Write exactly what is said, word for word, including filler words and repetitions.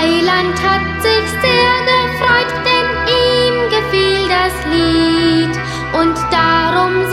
Heiland hat sich sehr gefreut, denn ihm gefiel das Lied. Und darum